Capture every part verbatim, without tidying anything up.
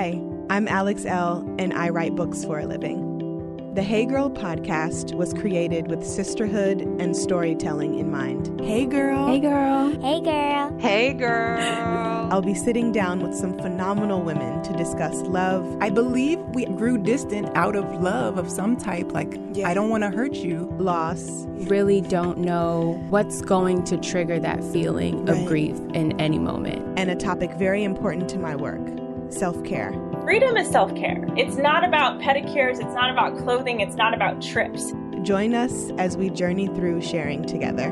Hi, I'm Alex Elle, and I write books for a living. The Hey Girl podcast was created with sisterhood and storytelling in mind. Hey girl. Hey girl. Hey girl. Hey girl. I'll be sitting down with some phenomenal women to discuss love. I believe we grew distant out of love of some type, like, yeah. I don't want to hurt you. Loss. Really don't know what's going to trigger that feeling right. of grief in any moment. And a topic very important to my work, self-care. Freedom is self-care. It's not about pedicures. It's not about clothing. It's not about trips. Join us as we journey through sharing together.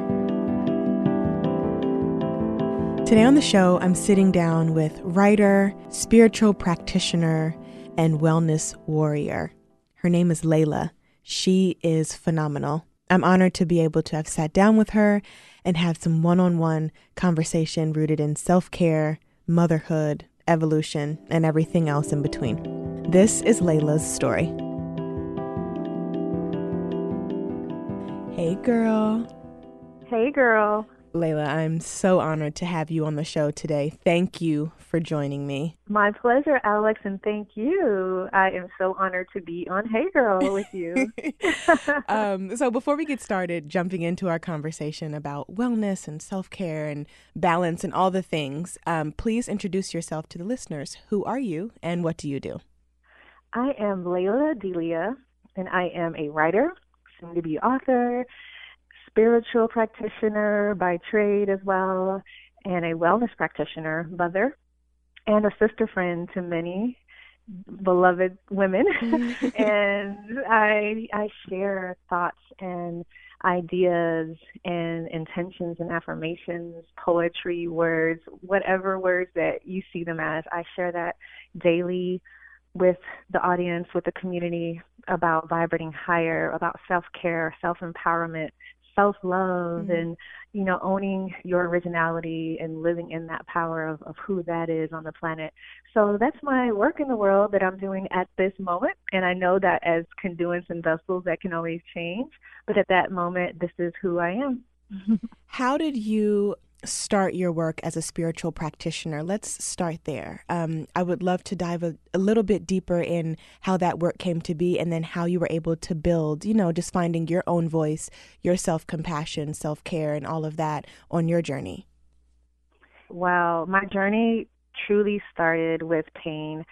Today on the show, I'm sitting down with writer, spiritual practitioner, and wellness warrior. Her name is Layla. She is phenomenal. I'm honored to be able to have sat down with her and have some one-on-one conversation rooted in self-care, motherhood, evolution, and everything else in between. This is Layla's story. Hey, girl. Hey, girl. Layla, I'm so honored to have you on the show today. Thank you for joining me. My pleasure, Alex, and thank you. I am so honored to be on Hey Girl with you. um, so before we get started jumping into our conversation about wellness and self-care and balance and all the things, um, please introduce yourself to the listeners. Who are you and what do you do? I am Layla Delia, and I am a writer, soon-to-be author, spiritual practitioner by trade as well, and a wellness practitioner, mother, and a sister friend to many beloved women. And I I share thoughts and ideas and intentions and affirmations, poetry, words, whatever words that you see them as. I share that daily with the audience, with the community, about vibrating higher, about self-care, self-empowerment, self-love, mm-hmm. and, you know, owning your originality and living in that power of, of who that is on the planet. So that's my work in the world that I'm doing at this moment. And I know that as conduits and vessels, that can always change. But at that moment, this is who I am. How did you start your work as a spiritual practitioner? Let's start there. Um, I would love to dive a, a little bit deeper in how that work came to be and then how you were able to build, you know, just finding your own voice, your self-compassion, self-care, and all of that on your journey. Wow. My journey truly started with pain,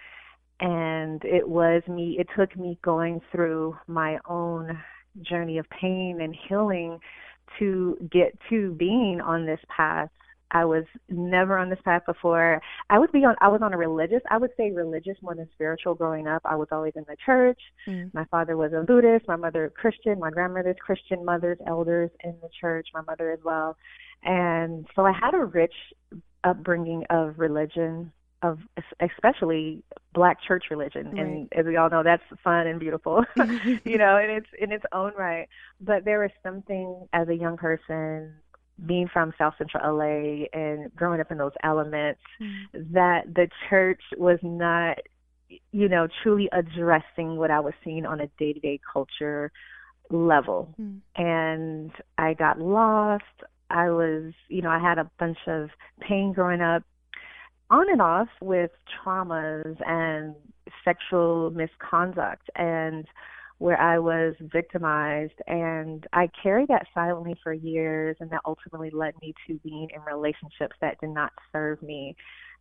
and it was me, it took me going through my own journey of pain and healing to get to being on this path. I was never on this path before. I would be on, I was on a religious, I would say religious more than spiritual growing up. I was always in the church. Mm. My father was a Buddhist, my mother a Christian, my grandmother's Christian, mothers, elders in the church, my mother as well. And so I had a rich upbringing of religion, of especially Black church religion. Right. And as we all know, that's fun and beautiful, you know, and it's in its own right. But there was something as a young person, being from South Central L A and growing up in those elements, mm. that the church was not, you know, truly addressing what I was seeing on a day-to-day culture level. Mm. And I got lost. I was, you know, I had a bunch of pain growing up, on and off, with traumas and sexual misconduct, and where I was victimized. And I carried that silently for years, and that ultimately led me to being in relationships that did not serve me.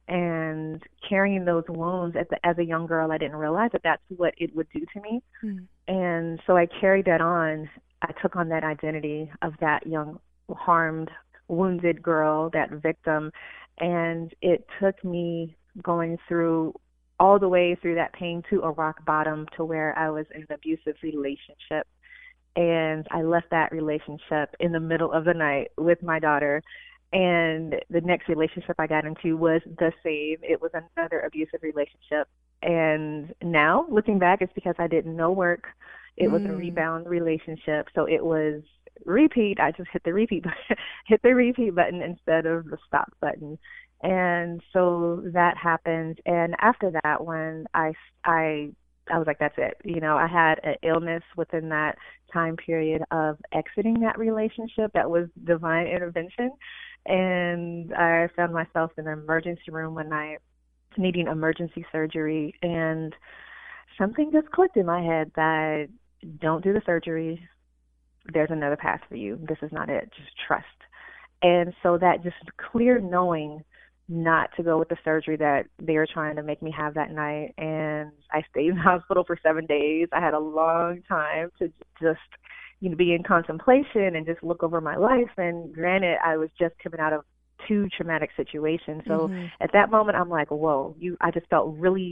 And carrying those wounds as a, as a young girl, I didn't realize that that's what it would do to me. Mm. And so I carried that on. I took on that identity of that young, harmed, wounded girl, that victim. And it took me going through all the way through that pain to a rock bottom, to where I was in an abusive relationship. And I left that relationship in the middle of the night with my daughter. And the next relationship I got into was the same. It was another abusive relationship. And now, looking back, it's because I did no work. It mm. was a rebound relationship. So it was repeat. I just hit the repeat button, hit the repeat button instead of the stop button. And so that happened. And after that, when I, I, I was like, that's it. You know, I had an illness within that time period of exiting that relationship. That was divine intervention. And I found myself in the emergency room one night, needing emergency surgery. And something just clicked in my head that don't do the surgery. There's another path for you. This is not it. Just trust. And so that just clear knowing not to go with the surgery that they were trying to make me have that night. And I stayed in the hospital for seven days. I had a long time to just, you know, be in contemplation and just look over my life. And granted, I was just coming out of two traumatic situations. So mm-hmm. at that moment, I'm like, whoa, you, I just felt really,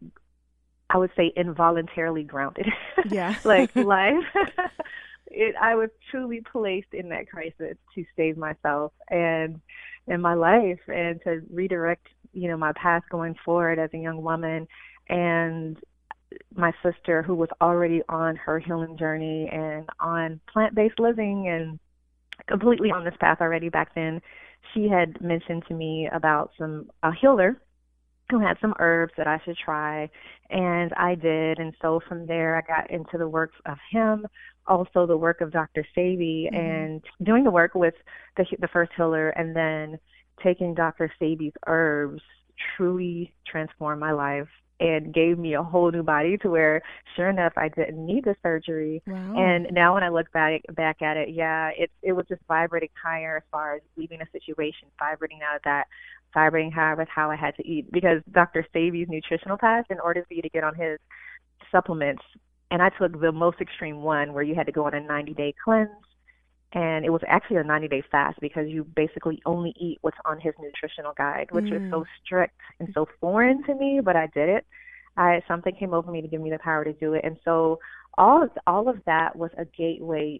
I would say involuntarily grounded. Yeah. Like life. It, I was truly placed in that crisis to save myself and in my life and to redirect, you know, my path going forward as a young woman. And my sister, who was already on her healing journey and on plant-based living and completely on this path already back then, she had mentioned to me about some a healer who had some herbs that I should try, and I did. And so from there, I got into the work of him, also the work of Doctor Sebi, mm-hmm. and doing the work with the the first healer, and then taking Doctor Sebi's herbs truly transformed my life and gave me a whole new body to where, sure enough, I didn't need the surgery. Wow. And now when I look back back at it, yeah, it it was just vibrating higher as far as leaving a situation, vibrating out of that, vibrating higher with how I had to eat. Because Doctor Sebi's nutritional path, in order for you to get on his supplements, and I took the most extreme one where you had to go on a ninety-day cleanse, and it was actually a ninety-day fast because you basically only eat what's on his nutritional guide, which mm. was so strict and so foreign to me, but I did it. I something came over me to give me the power to do it. And so all of, all of that was a gateway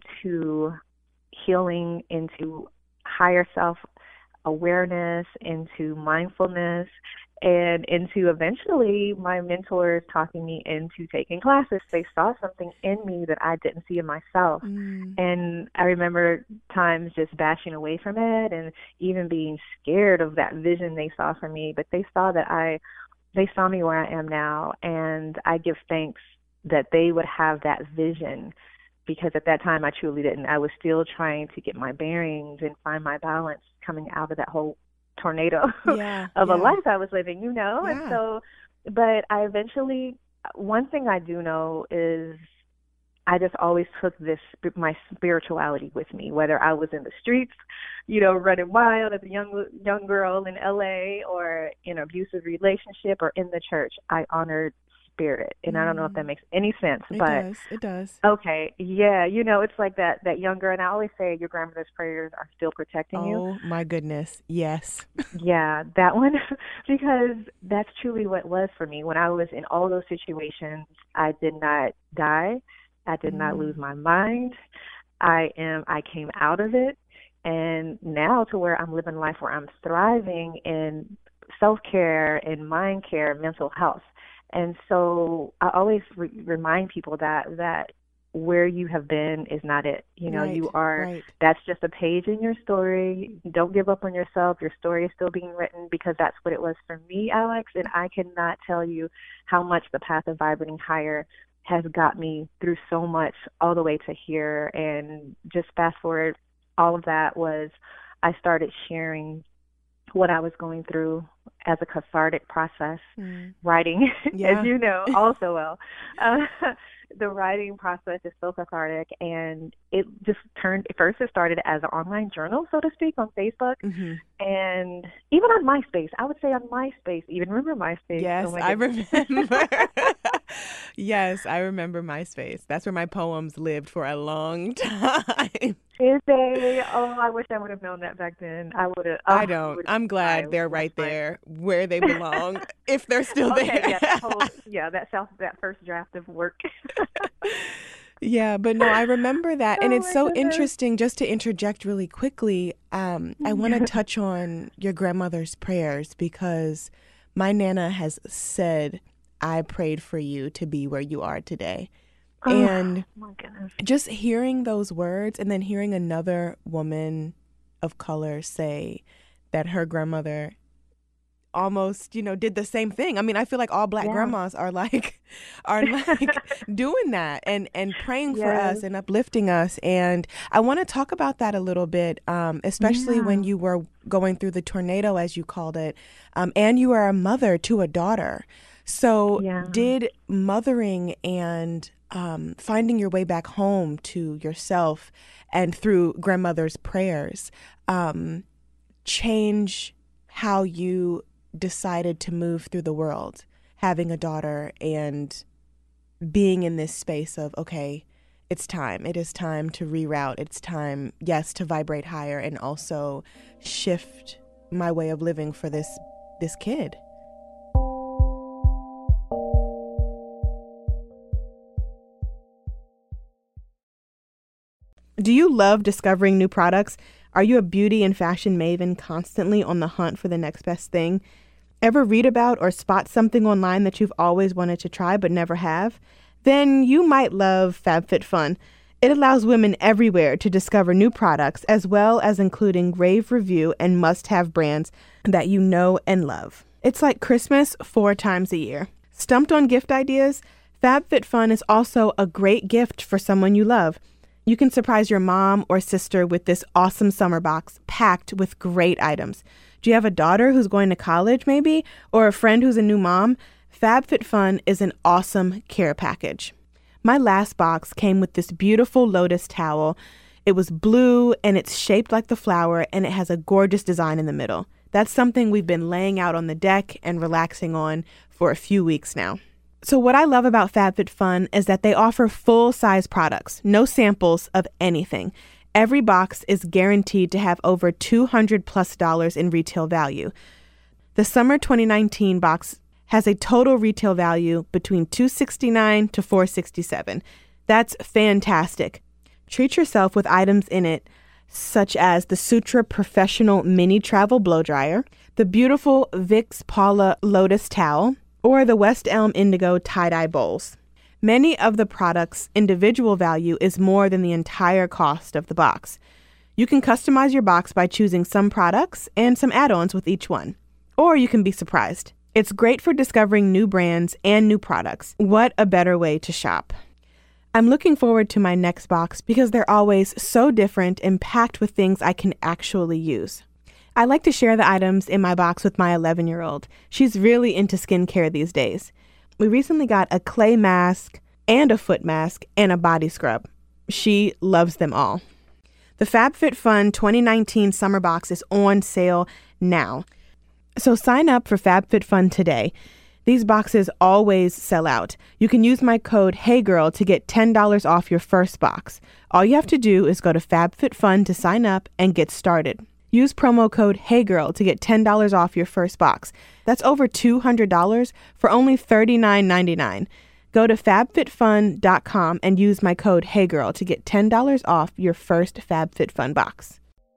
into healing, into higher self-awareness, into mindfulness, and into eventually my mentors talking me into taking classes. They saw something in me that I didn't see in myself. Mm. And I remember times just bashing away from it and even being scared of that vision they saw for me. But they saw that I, they saw me where I am now. And I give thanks that they would have that vision, because at that time I truly didn't. I was still trying to get my bearings and find my balance coming out of that whole tornado yeah, of yeah. a life I was living, you know? Yeah. And so, but I eventually, one thing I do know is I just always took this, my spirituality with me, whether I was in the streets, you know, running wild as a young, young girl in L A, or in an abusive relationship, or in the church. I honored spirit. And mm. I don't know if that makes any sense, it but does. It does. Okay. Yeah. You know, it's like that, that young girl. And I always say your grandmother's prayers are still protecting oh, you. Oh my goodness. Yes. Yeah, that one, because that's truly what it was for me. When I was in all those situations, I did not die. I did mm. not lose my mind. I am, I came out of it. And now to where I'm living life where I'm thriving in self-care and mind care, mental health. And so I always re- remind people that that where you have been is not it. You know, right, you are, right. That's just a page in your story. Don't give up on yourself. Your story is still being written, because that's what it was for me, Alex. And I cannot tell you how much the path of vibrating higher has got me through so much all the way to here. And just fast forward, all of that was, I started sharing what I was going through as a cathartic process, mm. writing, yeah. as you know, also well. Uh, the writing process is so cathartic, and it just turned, first it started as an online journal, so to speak, on Facebook, mm-hmm. and even on MySpace. I would say on MySpace, even remember MySpace? Yes, oh I remember. Yes, I remember MySpace. That's where my poems lived for a long time. Is they? Oh, I wish I would have known that back then. I would have. Oh, I don't. I'm glad they're right there where they belong, if they're still okay, there. yeah, that whole, yeah, that self, that first draft of work. Yeah, but no, I remember that. And oh it's so goodness. interesting, just to interject really quickly, um, I want to touch on your grandmother's prayers, because my Nana has said, I prayed for you to be where you are today. Oh, and my goodness. Just hearing those words, and then hearing another woman of color say that her grandmother almost, you know, did the same thing. I mean, I feel like all Black Yeah. grandmas are like, are like doing that and, and praying for Yes. us and uplifting us. And I want to talk about that a little bit, um, especially Yeah. when you were going through the tornado, as you called it, um, and you are a mother to a daughter. So Yeah. did mothering and um, finding your way back home to yourself and through grandmother's prayers um, change how you decided to move through the world, having a daughter and being in this space of, okay, it's time. It is time to reroute. It's time, yes, to vibrate higher and also shift my way of living for this this kid. Do you love discovering new products? Are you a beauty and fashion maven constantly on the hunt for the next best thing? Ever read about or spot something online that you've always wanted to try but never have? Then you might love FabFitFun. It allows women everywhere to discover new products as well as including rave review and must-have brands that you know and love. It's like Christmas four times a year. Stumped on gift ideas? FabFitFun is also a great gift for someone you love. You can surprise your mom or sister with this awesome summer box packed with great items. Do you have a daughter who's going to college maybe? Or a friend who's a new mom? FabFitFun is an awesome care package. My last box came with this beautiful lotus towel. It was blue and it's shaped like the flower and it has a gorgeous design in the middle. That's something we've been laying out on the deck and relaxing on for a few weeks now. So what I love about FabFitFun is that they offer full-size products, no samples of anything. Every box is guaranteed to have over two hundred plus dollars in retail value. The summer twenty nineteen box has a total retail value between two hundred sixty-nine dollars to four hundred sixty-seven dollars. That's fantastic. Treat yourself with items in it such as the Sutra Professional Mini Travel Blow Dryer, the beautiful Vicks Paula Lotus Towel, or the West Elm Indigo Tie-Dye Bowls. Many of the products' individual value is more than the entire cost of the box. You can customize your box by choosing some products and some add-ons with each one. Or you can be surprised. It's great for discovering new brands and new products. What a better way to shop. I'm looking forward to my next box because they're always so different and packed with things I can actually use. I like to share the items in my box with my eleven-year-old. She's really into skincare these days. We recently got a clay mask and a foot mask and a body scrub. She loves them all. The FabFitFun twenty nineteen summer box is on sale now. So sign up for FabFitFun today. These boxes always sell out. You can use my code HeyGirl to get ten dollars off your first box. All you have to do is go to FabFitFun to sign up and get started. Use promo code HeyGirl to get ten dollars off your first box. That's over two hundred dollars for only thirty-nine ninety-nine. Go to fab fit fun dot com and use my code HeyGirl to get ten dollars off your first FabFitFun box.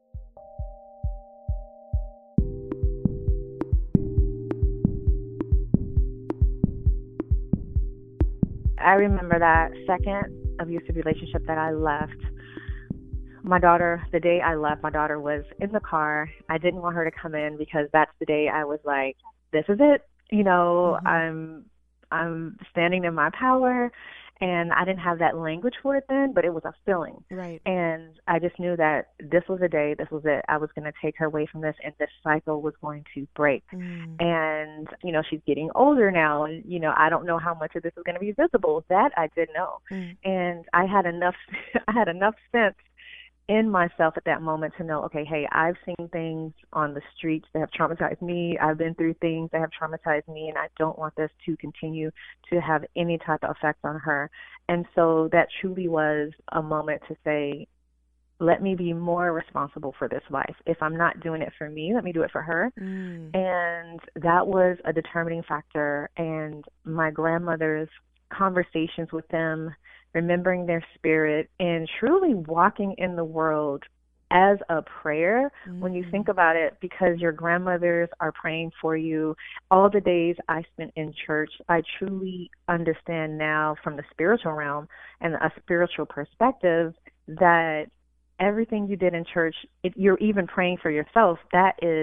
I remember that second abusive relationship that I left. My daughter, the day I left, my daughter was in the car. I didn't want her to come in because that's the day I was like, this is it. You know, mm-hmm. I'm I'm standing in my power, and I didn't have that language for it then, but it was a feeling. Right. And I just knew that this was the day, this was it. I was going to take her away from this, and this cycle was going to break. Mm. And, you know, she's getting older now, and, you know, I don't know how much of this is going to be visible. That I did know. Mm. And I had enough, I had enough sense in myself at that moment to know, okay, hey, I've seen things on the streets that have traumatized me. I've been through things that have traumatized me, and I don't want this to continue to have any type of effect on her. And so that truly was a moment to say, let me be more responsible for this life. If I'm not doing it for me, let me do it for her. Mm. And that was a determining factor. And my grandmother's conversations with them, remembering their spirit, and truly walking in the world as a prayer. Mm. When you think about it, because your grandmothers are praying for you, all the days I spent in church, I truly understand now from the spiritual realm and a spiritual perspective that everything you did in church, it, you're even praying for yourself. That is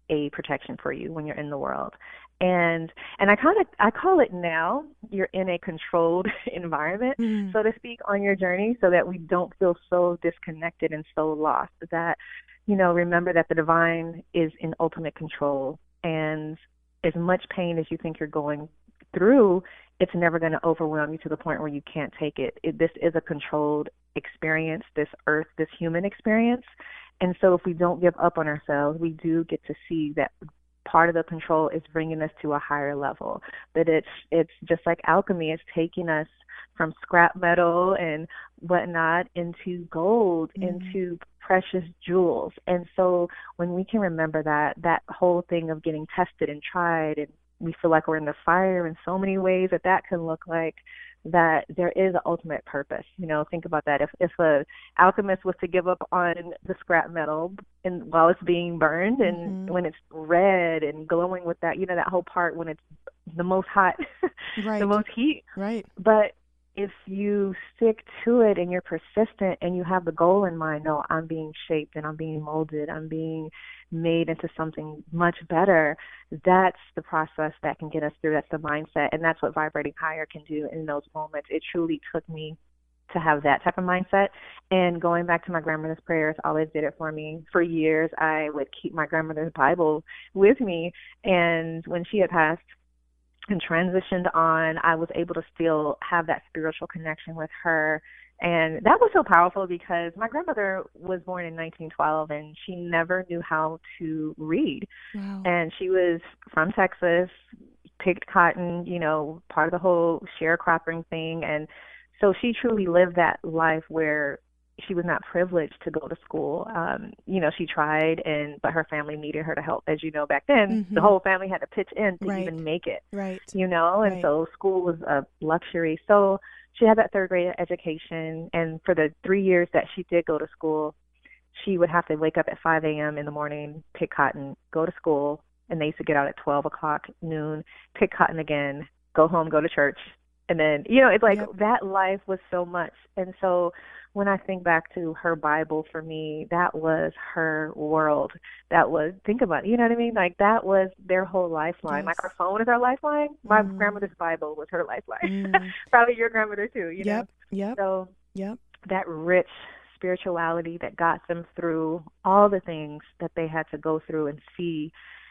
a protection for you when you're in the world. And and I kind of I call it now you're in a controlled environment, mm. so to speak, on your journey, so that we don't feel so disconnected and so lost. That, you know, remember that the divine is in ultimate control, and as much pain as you think you're going through, it's never going to overwhelm you to the point where you can't take it. it. This is a controlled experience, this earth, this human experience. And so if we don't give up on ourselves, we do get to see that part of the control is bringing us to a higher level. That it's it's just like alchemy. It's taking us from scrap metal and whatnot into gold, mm-hmm. into precious jewels. And so when we can remember that, that whole thing of getting tested and tried, and we feel like we're in the fire in so many ways that that can look like, that there is an ultimate purpose. You know, think about that. If if a alchemist was to give up on the scrap metal and while it's being burned, and mm-hmm. when it's red and glowing with that, you know, that whole part when it's the most hot, right. the most heat. Right. But if you stick to it and you're persistent and you have the goal in mind, no, I'm being shaped and I'm being molded, I'm being made into something much better, that's the process that can get us through. That's the mindset. And that's what Vibrating Higher can do in those moments. It truly took me to have that type of mindset. And going back to my grandmother's prayers always did it for me. For years, I would keep my grandmother's Bible with me. And when she had passed and transitioned on, I was able to still have that spiritual connection with her. And that was so powerful because my grandmother was born in nineteen twelve and she never knew how to read. Wow. And she was from Texas, picked cotton, you know, part of the whole sharecropping thing. And so she truly lived that life where she was not privileged to go to school. Um, you know, she tried, and but her family needed her to help. As you know, back then, mm-hmm. the whole family had to pitch in to right. even make it. Right. You know, and right. so school was a luxury. So she had that third grade education, and for the three years that she did go to school, she would have to wake up at five a.m. in the morning, pick cotton, go to school, and they used to get out at twelve o'clock noon, pick cotton again, go home, go to church. And then, you know, it's like yep. that life was so much. And so when I think back to her Bible, for me, that was her world. That was, think about it, you know what I mean? Like, that was their whole lifeline. Yes. Like, our phone is our lifeline. My mm. grandmother's Bible was her lifeline. Mm. Probably your grandmother, too, you yep. know? Yep. So yep. that rich spirituality that got them through all the things that they had to go through and see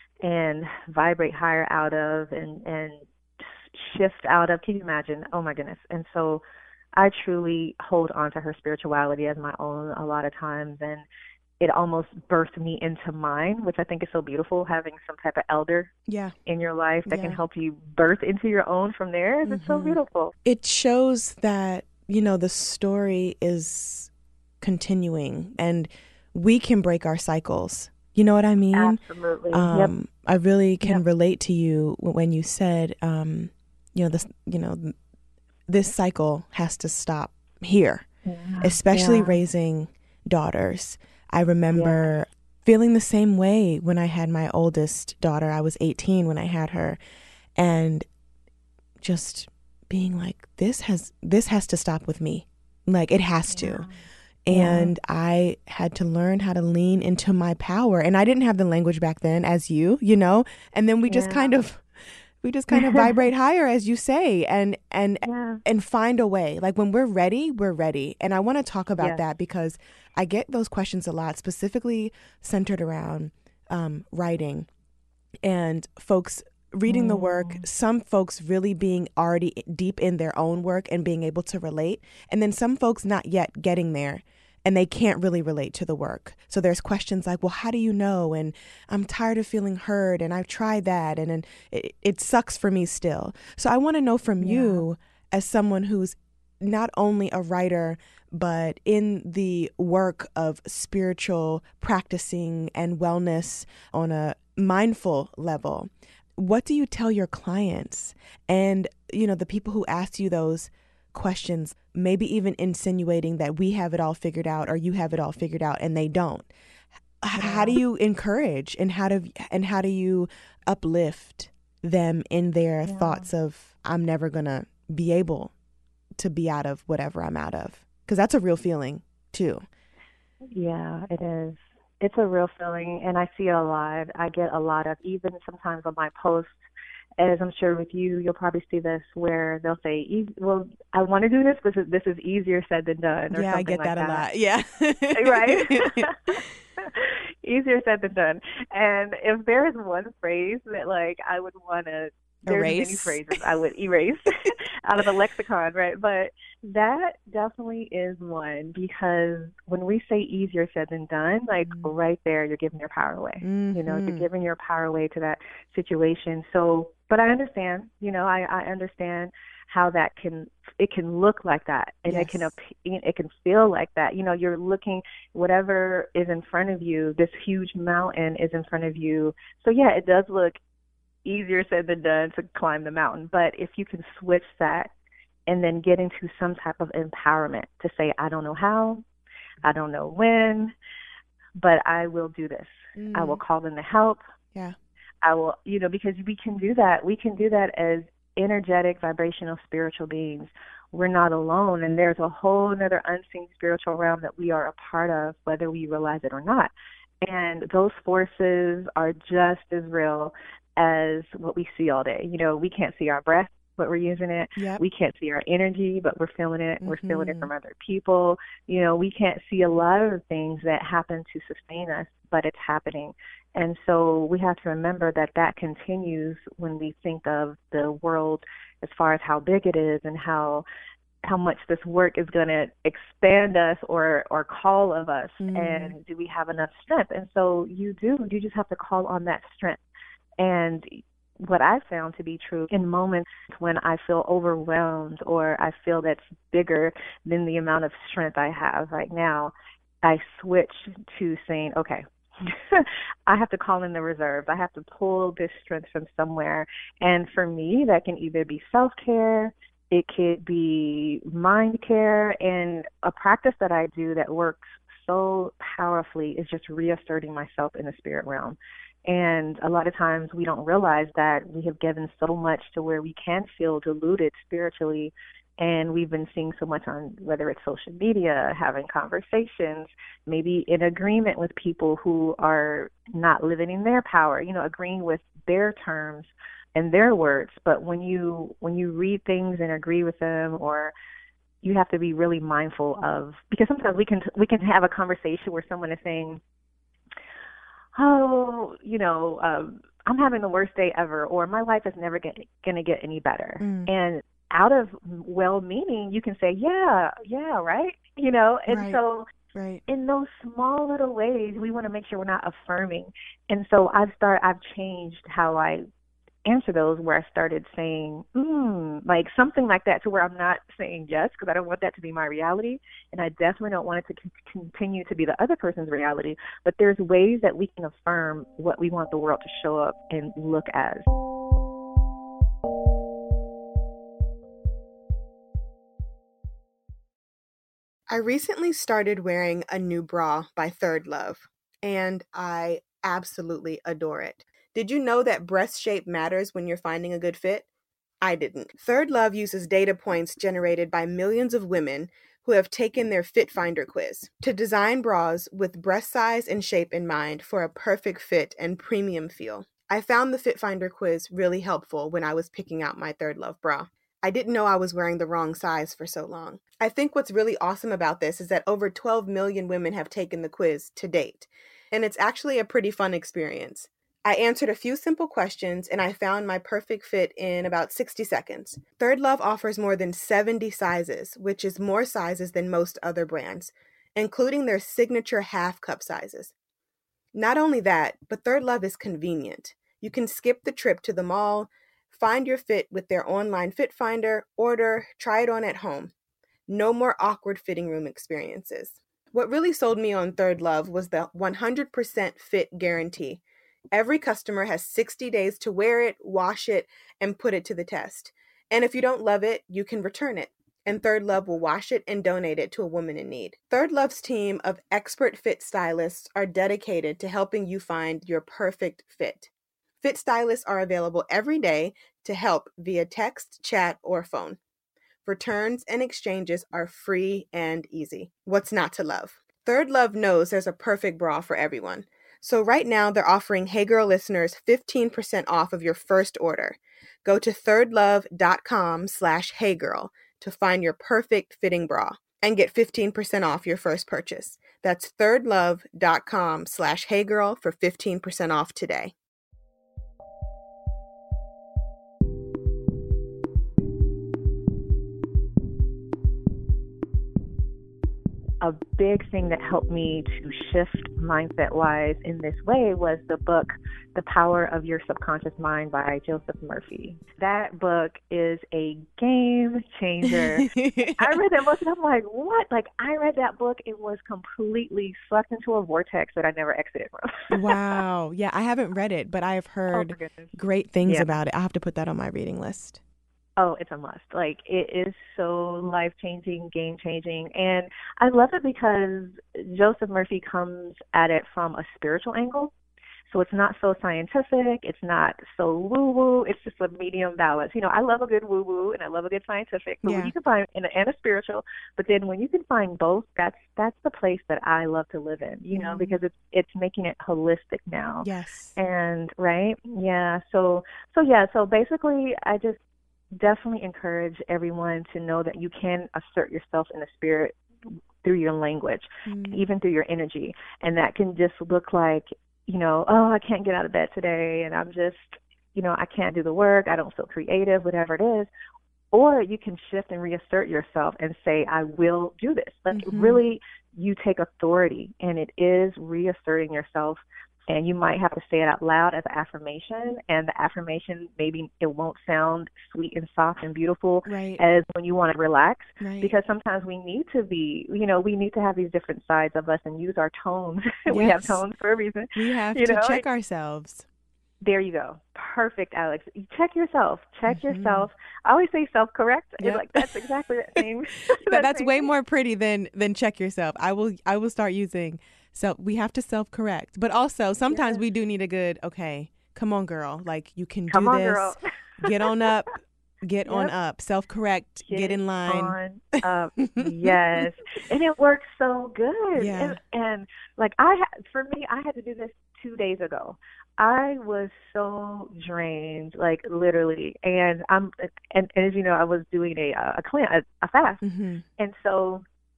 and vibrate higher out of and, and shift out of. Can you imagine? Oh, my goodness. And so I truly hold on to her spirituality as my own a lot of times, and it almost birthed me into mine, which I think is so beautiful, having some type of elder yeah. in your life that yeah. can help you birth into your own from there. It's mm-hmm. so beautiful. It shows that, you know, the story is continuing and we can break our cycles. You know what I mean? Absolutely. Um, yep. I really can yep. relate to you when you said, um, you know, this, you know, this cycle has to stop here, yeah. especially yeah. raising daughters. I remember yeah. feeling the same way when I had my oldest daughter. I was eighteen when I had her, and just being like, this has, this has to stop with me. Like, it has yeah. to. And yeah. I had to learn how to lean into my power. And I didn't have the language back then as you, you know, and then we just yeah. kind of, we just kind of vibrate higher, as you say, and, and, yeah. and find a way. Like, when we're ready, we're ready. And I want to talk about yes. that because I get those questions a lot, specifically centered around um, writing and folks reading the work, some folks really being already deep in their own work and being able to relate, and then some folks not yet getting there and they can't really relate to the work. So there's questions like, well, how do you know? And I'm tired of feeling heard, and I've tried that, and, and it, it sucks for me still. So I want to know from yeah. you, as someone who's not only a writer, but in the work of spiritual practicing and wellness on a mindful level, what do you tell your clients and, you know, the people who ask you those questions, maybe even insinuating that we have it all figured out or you have it all figured out and they don't? Yeah. How do you encourage and how do and how do you uplift them in their yeah. thoughts of, I'm never going to be able to be out of whatever I'm out of? Because that's a real feeling too. Yeah, it is. It's a real feeling, and I see it a lot. I get a lot of, even sometimes on my posts, as I'm sure with you, you'll probably see this where they'll say, "E- well, I want to do this, but this is easier said than done," or Yeah, I something get like that a that. lot. Yeah. Right? Easier said than done. And if there is one phrase that, like, I would want to, there's many Erase. phrases I would erase out of the lexicon, right? But that definitely is one, because when we say easier said than done, like Mm. right there, you're giving your power away. You know, you're Mhm. giving your power away to that situation. So, but I understand, you know, I, I understand how that can, it can look like that, and it can, Yes. ap- it can feel like that. You know, you're looking, whatever is in front of you, this huge mountain is in front of you. So yeah, it does look easier said than done to climb the mountain. But if you can switch that and then get into some type of empowerment to say, I don't know how, I don't know when, but I will do this. Mm. I will call in the help. Yeah. I will, you know, because we can do that. We can do that as energetic, vibrational, spiritual beings. We're not alone, and there's a whole other unseen spiritual realm that we are a part of, whether we realize it or not. And those forces are just as real as what we see all day. You know, we can't see our breath, but we're using it. Yep. We can't see our energy, but we're feeling it. We're feeling it Mhm. from other people. You know, we can't see a lot of the things that happen to sustain us, but it's happening. And so we have to remember that that continues when we think of the world as far as how big it is and how how much this work is going to expand us or or call of us. Mm. And do we have enough strength? And so you do. You just have to call on that strength. And what I found to be true in moments when I feel overwhelmed or I feel that's bigger than the amount of strength I have right now, I switch to saying, okay, I have to call in the reserves. I have to pull this strength from somewhere. And for me, that can either be self-care, it could be mind care, and a practice that I do that works so powerfully is just reasserting myself in the spirit realm. And a lot of times we don't realize that we have given so much to where we can feel diluted spiritually. And we've been seeing so much on, whether it's social media, having conversations, maybe in agreement with people who are not living in their power, you know, agreeing with their terms and their words. But when you when you read things and agree with them, or you have to be really mindful of, because sometimes we can we can have a conversation where someone is saying, oh, you know, um, I'm having the worst day ever, or my life is never going to get any better. Mm. And out of well-meaning, you can say, yeah, yeah, right? You know, and Right. so Right. in those small little ways, we want to make sure we're not affirming. And so I've start, I've changed how I answer those, where I started saying, mm, like something like that, to where I'm not saying yes, because I don't want that to be my reality. And I definitely don't want it to con- continue to be the other person's reality. But there's ways that we can affirm what we want the world to show up and look as. I recently started wearing a new bra by Third Love, and I absolutely adore it. Did you know that breast shape matters when you're finding a good fit? I didn't. Third Love uses data points generated by millions of women who have taken their Fit Finder quiz to design bras with breast size and shape in mind for a perfect fit and premium feel. I found the Fit Finder quiz really helpful when I was picking out my Third Love bra. I didn't know I was wearing the wrong size for so long. I think what's really awesome about this is that over twelve million women have taken the quiz to date, and it's actually a pretty fun experience. I answered a few simple questions, and I found my perfect fit in about sixty seconds. Third Love offers more than seventy sizes, which is more sizes than most other brands, including their signature half cup sizes. Not only that, but Third Love is convenient. You can skip the trip to the mall, find your fit with their online fit finder, order, try it on at home. No more awkward fitting room experiences. What really sold me on Third Love was the one hundred percent fit guarantee. Every customer has sixty days to wear it, wash it, and put it to the test. And if you don't love it, you can return it. And Third Love will wash it and donate it to a woman in need. Third Love's team of expert fit stylists are dedicated to helping you find your perfect fit. Fit stylists are available every day to help via text, chat, or phone. Returns and exchanges are free and easy. What's not to love? Third Love knows there's a perfect bra for everyone. So right now they're offering Hey Girl listeners fifteen percent off of your first order. Go to thirdlove.com slash heygirl to find your perfect fitting bra and get fifteen percent off your first purchase. That's thirdlove.com slash heygirl for fifteen percent off today. A big thing that helped me to shift mindset-wise in this way was the book, The Power of Your Subconscious Mind by Joseph Murphy. That book is a game changer. I read that book and I'm like, what? Like, I read that book, it was completely sucked into a vortex that I never exited from. Wow. Yeah, I haven't read it, but I have heard oh, great things yeah. about it. I have to put that on my reading list. Oh, it's a must. Like, it is so life-changing, game-changing. And I love it because Joseph Murphy comes at it from a spiritual angle. So it's not so scientific. It's not so woo-woo. It's just a medium balance. You know, I love a good woo-woo and I love a good scientific. But yeah. when you can find, and a, and a spiritual, but then when you can find both, that's that's the place that I love to live in, you know, mm. because it's it's making it holistic now. Yes. And, right? Yeah. So, so yeah. So basically, I just definitely encourage everyone to know that you can assert yourself in the spirit through your language, mm. even through your energy. And that can just look like, you know, oh, I can't get out of bed today and I'm just, you know, I can't do the work. I don't feel creative, whatever it is. Or you can shift and reassert yourself and say, I will do this. Like mm-hmm. really, you take authority, and it is reasserting yourself. And you might have to say it out loud as an affirmation. And the affirmation, maybe it won't sound sweet and soft and beautiful right. as when you want to relax. Right. Because sometimes we need to be, you know, we need to have these different sides of us and use our tones. Yes. We have tones for a reason. We have you to know? check ourselves. There you go. Perfect, Alex. Check yourself. Check mm-hmm. yourself. I always say self-correct. Yep. It's like that's exactly the same. that, that's way more pretty than than check yourself. I will I will start using So we have to self-correct. But also, sometimes yes. we do need a good, okay, come on, girl. Like, you can come do on, this. Girl. Get on up. Get yep. on up. Self-correct. Get, get in line. On up. Yes. And it works so good. Yeah. And, and like, I ha- for me, I had to do this two days ago. I was so drained, like literally. And I'm, and, and as you know, I was doing a, a, clean, a, a fast. Mm-hmm. And so,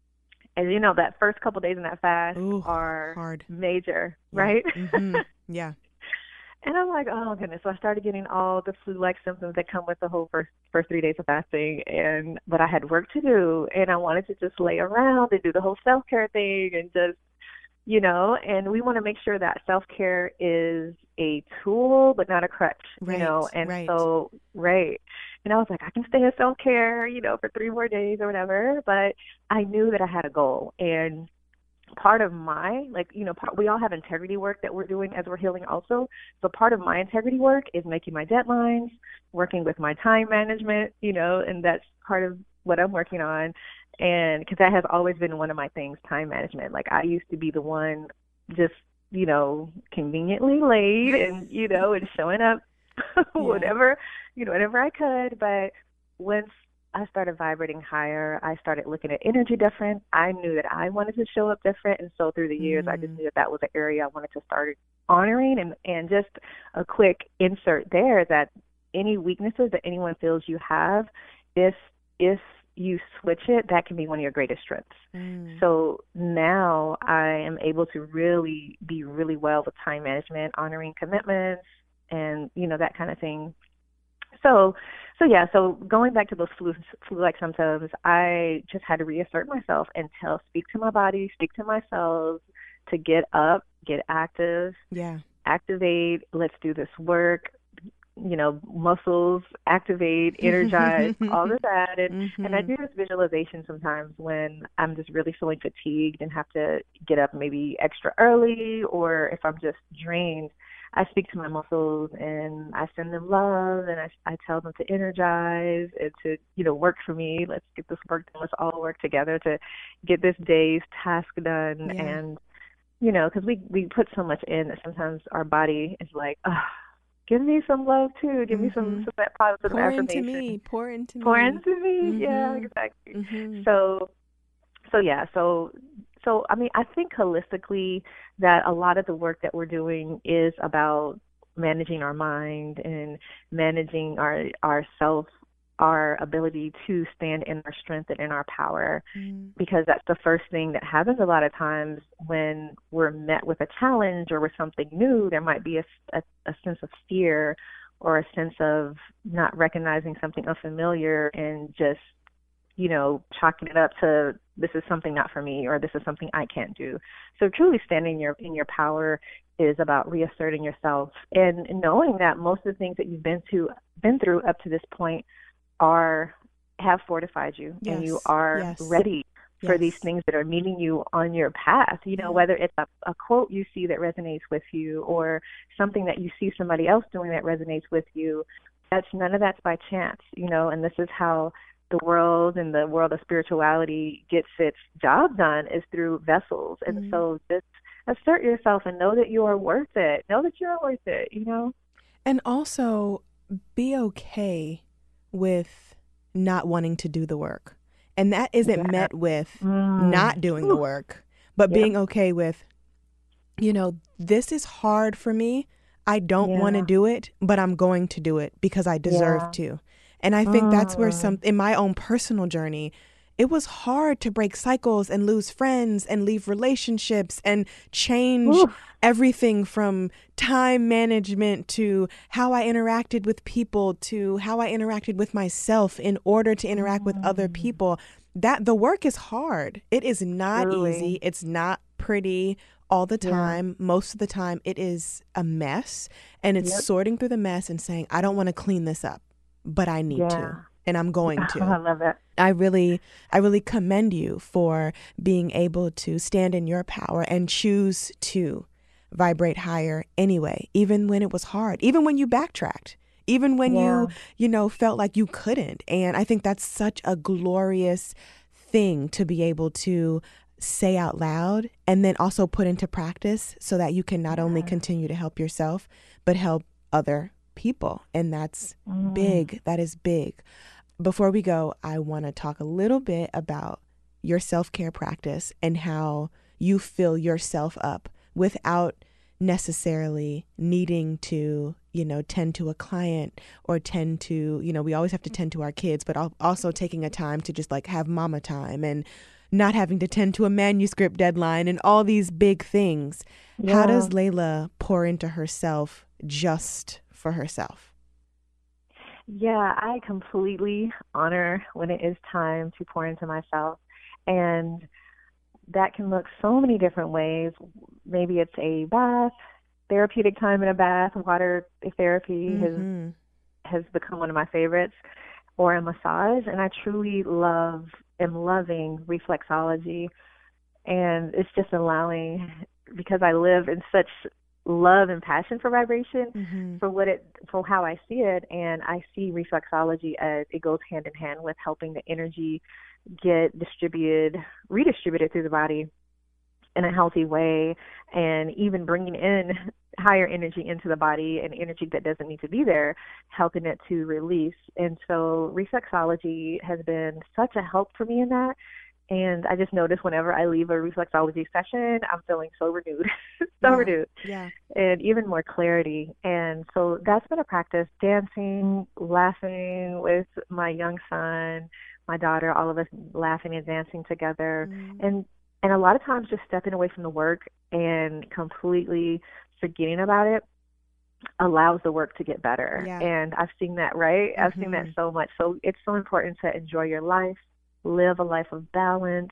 and you know, that first couple days in that fast Ooh, are hard. major, yeah. right? Mm-hmm. Yeah. And I'm like, oh goodness. So I started getting all the flu-like symptoms that come with the whole first first three days of fasting. And but I had work to do, and I wanted to just lay around and do the whole self-care thing, and just, you know. And we want to make sure that self-care is a tool, but not a crutch, right, you know. And right. so, right. And I was like, I can stay in self-care, you know, for three more days or whatever. But I knew that I had a goal, and part of my, like, you know, part, we all have integrity work that we're doing as we're healing also. So part of my integrity work is making my deadlines, working with my time management, you know, and that's part of what I'm working on. And because that has always been one of my things, time management. Like, I used to be the one just, you know, conveniently late and, you know, and showing up whatever, you know, whatever I could. But once I started vibrating higher, I started looking at energy different. I knew that I wanted to show up different. And so through the years, mm. I just knew that that was an area I wanted to start honoring. And, and just a quick insert there that any weaknesses that anyone feels you have, if, if you switch it, that can be one of your greatest strengths. Mm. So now I am able to really be really well with time management, honoring commitments, and, you know, that kind of thing. So, so yeah, so going back to those flu, flu-like symptoms, I just had to reassert myself and tell, speak to my body, speak to my cells to get up, get active, yeah, activate, let's do this work, you know, muscles, activate, energize, all of that. And, mm-hmm. and I do this visualization sometimes when I'm just really feeling fatigued and have to get up maybe extra early, or if I'm just drained. I speak to my muscles and I send them love, and I, I tell them to energize and to, you know, work for me. Let's get this work done. Let's all work together to get this day's task done. Yeah. And, you know, because we, we put so much in that sometimes our body is like, oh, give me some love too. Give mm-hmm. me some, some that positive pour affirmation. Pour into me. Pour into me. Pour into me. Mm-hmm. Yeah, exactly. Mm-hmm. So, so yeah, so so, I mean, I think holistically that a lot of the work that we're doing is about managing our mind and managing our our self, our ability to stand in our strength and in our power, mm. because that's the first thing that happens a lot of times when we're met with a challenge or with something new. There might be a, a, a sense of fear or a sense of not recognizing something unfamiliar and just, you know, chalking it up to this is something not for me or this is something I can't do. So truly standing in your, in your power is about reasserting yourself and knowing that most of the things that you've been to been through up to this point are have fortified you, yes. and you are yes. ready for yes. these things that are meeting you on your path. You know, whether it's a, a quote you see that resonates with you or something that you see somebody else doing that resonates with you. That's none of that's by chance, you know, and this is how the world and the world of spirituality gets its job done is through vessels. And mm-hmm. so just assert yourself and know that you are worth it. Know that you're worth it, you know? And also be okay with not wanting to do the work. And that isn't yeah. met with mm. not doing Ooh. the work, but yep. being okay with, you know, this is hard for me. I don't yeah. want to do it, but I'm going to do it because I deserve yeah. to. And I think mm. that's where some, in my own personal journey, it was hard to break cycles and lose friends and leave relationships and change Ooh. everything from time management to how I interacted with people to how I interacted with myself in order to interact mm. with other people. That the work is hard. It is not really? easy. It's not pretty all the time. Yeah. Most of the time it is a mess, and it's yep. sorting through the mess and saying, I don't want to clean this up, but I need yeah. to. And I'm going to. I love it. I really, I really commend you for being able to stand in your power and choose to vibrate higher anyway, even when it was hard, even when you backtracked, even when yeah. you, you know, felt like you couldn't. And I think that's such a glorious thing to be able to say out loud and then also put into practice so that you can not yeah. only continue to help yourself, but help other people. And that's mm. big. That is big. Before we go, I want to talk a little bit about your self-care practice and how you fill yourself up without necessarily needing to, you know, tend to a client or tend to, you know, we always have to tend to our kids, but also taking a time to just like have mama time and not having to tend to a manuscript deadline and all these big things. Yeah. How does Layla pour into herself just for herself? Yeah, I completely honor when it is time to pour into myself. And that can look so many different ways. Maybe it's a bath, therapeutic time in a bath, water therapy mm-hmm. has has become one of my favorites, or a massage. And I truly love, am loving reflexology. And it's just allowing, because I live in such love and passion for vibration, mm-hmm. for what it, for how I see it. And I see reflexology as it goes hand in hand with helping the energy get distributed, redistributed through the body in a healthy way, and even bringing in higher energy into the body and energy that doesn't need to be there, helping it to release. And so reflexology has been such a help for me in that. And I just notice whenever I leave a reflexology session, I'm feeling so renewed, so yeah, renewed, yeah, and even more clarity. And so that's been a practice, dancing, laughing with my young son, my daughter, all of us laughing and dancing together. Mm. And, and a lot of times just stepping away from the work and completely forgetting about it allows the work to get better. Yeah. And I've seen that, right? Mm-hmm. I've seen that so much. So it's so important to enjoy your life, live a life of balance,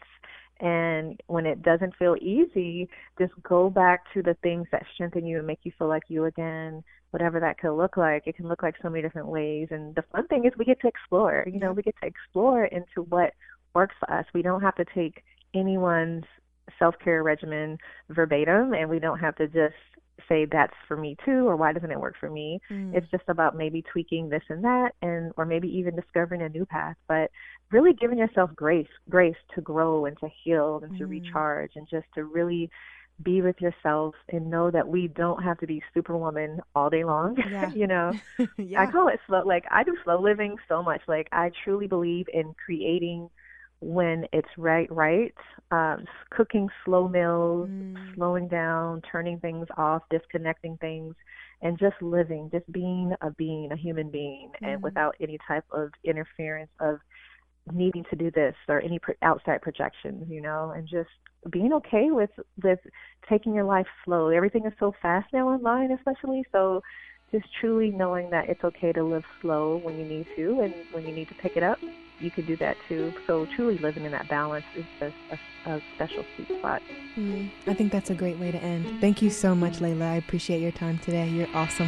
and when it doesn't feel easy, just go back to the things that strengthen you and make you feel like you again, whatever that could look like. It can look like so many different ways, and the fun thing is we get to explore. You know, we get to explore into what works for us. We don't have to take anyone's self-care regimen verbatim, and we don't have to just say that's for me too, or why doesn't it work for me? Mm. It's just about maybe tweaking this and that, and or maybe even discovering a new path, but really giving yourself grace, grace to grow and to heal and to mm. recharge, and just to really be with yourself and know that we don't have to be superwoman all day long. Yeah. You know, yeah. I call it slow, like I do slow living so much. Like I truly believe in creating when it's right, right. Um, cooking slow meals, Mm. slowing down, turning things off, disconnecting things, and just living, just being a being, a human being, Mm. and without any type of interference of needing to do this or any pro- outside projections, you know, and just being okay with, with taking your life slow. Everything is so fast now online, especially. So just truly knowing that it's okay to live slow when you need to, and when you need to pick it up, you can do that too. So truly living in that balance is just a, a special sweet spot. Mm. I think that's a great way to end. Thank you so much, Layla. I appreciate your time today. You're awesome.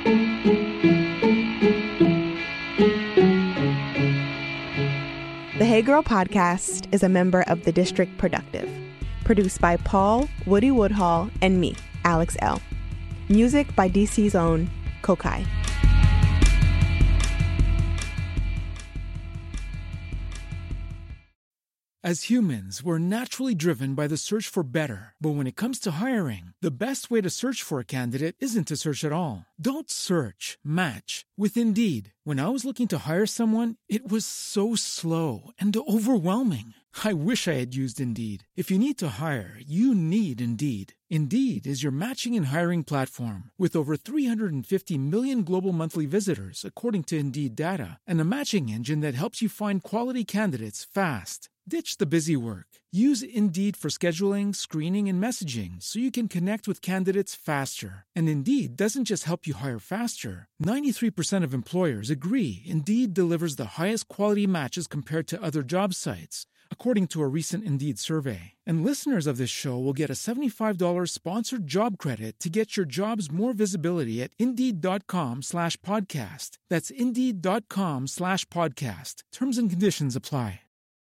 The Hey Girl podcast is a member of the District Productive, produced by Paul Woody Woodhall and me, Alex L. Music by D C's own Kokai. As humans, we're naturally driven by the search for better. But when it comes to hiring, the best way to search for a candidate isn't to search at all. Don't search, match with Indeed. When I was looking to hire someone, it was so slow and overwhelming. I wish I had used Indeed. If you need to hire, you need Indeed. Indeed is your matching and hiring platform with over three hundred fifty million global monthly visitors, according to Indeed data, and a matching engine that helps you find quality candidates fast. Ditch the busy work. Use Indeed for scheduling, screening, and messaging so you can connect with candidates faster. And Indeed doesn't just help you hire faster. ninety-three percent of employers agree Indeed delivers the highest quality matches compared to other job sites, according to a recent Indeed survey. And listeners of this show will get a seventy-five dollars sponsored job credit to get your jobs more visibility at Indeed.com slash podcast. That's Indeed.com slash podcast. Terms and conditions apply.